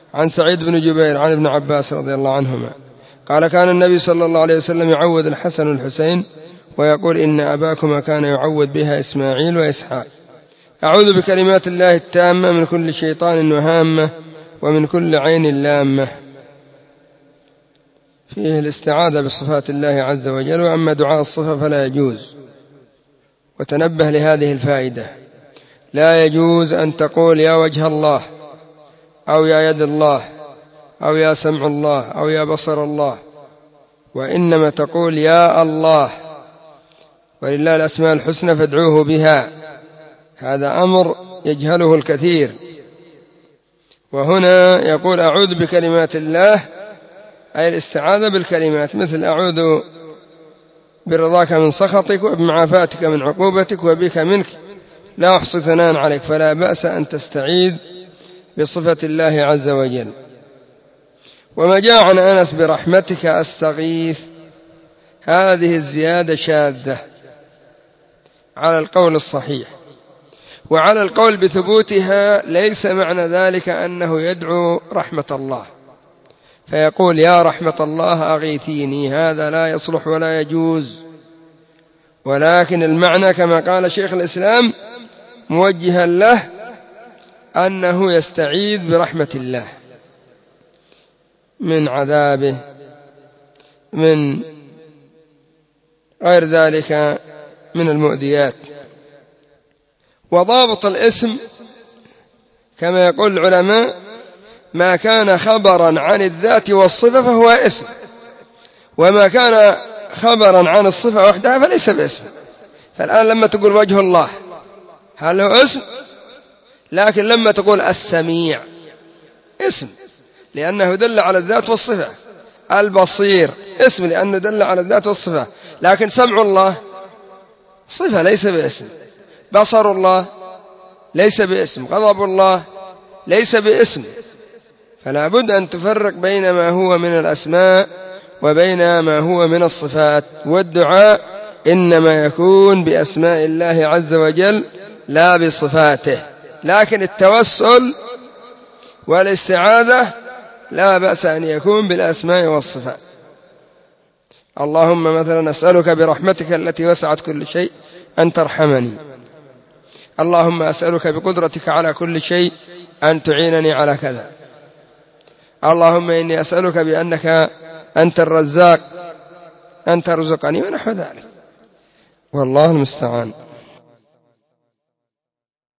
عن سعيد بن جبير عن ابن عباس رضي الله عنهما قال كان النبي صلى الله عليه وسلم يعوذ الحسن والحسين ويقول إن أباكما كان يعوذ بها إسماعيل وإسحاق. أعوذ بكلمات الله التامة من كل شيطان وهامة ومن كل عين لامة. فيه الاستعاذة بصفات الله عز وجل، وأما دعاء الصفة فلا يجوز. وتنبه لهذه الفائدة: لا يجوز أن تقول يا وجه الله أو يا يد الله أو يا سمع الله أو يا بصر الله، وإنما تقول يا الله، ولله الأسماء الحسنى فادعوه بها. هذا أمر يجهله الكثير. وهنا يقول أعوذ بكلمات الله، أي الاستعاذة بالكلمات، مثل أعوذ برضاك من سخطك وبمعافاتك من عقوبتك وبك منك لا أحصي ثناء عليك. فلا بأس أن تستعيذ بصفة الله عز وجل. وما جاء عن أنس برحمتك أستغيث، هذه الزيادة شاذة على القول الصحيح، وعلى القول بثبوتها ليس معنى ذلك أنه يدعو رحمة الله فيقول يا رحمة الله أغيثيني، هذا لا يصلح ولا يجوز. ولكن المعنى كما قال شيخ الإسلام موجها له أنه يستعيذ برحمة الله من عذابه، من غير ذلك من المؤذيات. وضابط الاسم كما يقول العلماء ما كان خبرا عن الذات والصفة فهو اسم، وما كان خبرا عن الصفة وحدها فليس باسم. فالآن لما تقول وجه الله هل هو اسم؟ لكن لما تقول السميع اسم لأنه دل على الذات والصفة، البصير اسم لأنه دل على الذات والصفة، لكن سمع الله صفة ليس باسم، بصر الله ليس باسم، غضب الله ليس باسم. فلا بد أن تفرق بين ما هو من الأسماء وبين ما هو من الصفات. والدعاء إنما يكون بأسماء الله عز وجل لا بصفاته، لكن التوسل والاستعاذة لا بأس أن يكون بالأسماء والصفات. اللهم مثلا أسألك برحمتك التي وسعت كل شيء أن ترحمني، اللهم أسألك بقدرتك على كل شيء أن تعينني على كذا، اللهم إني أسألك بأنك أنت الرزاق أن ترزقني، ونحو ذلك. والله المستعان.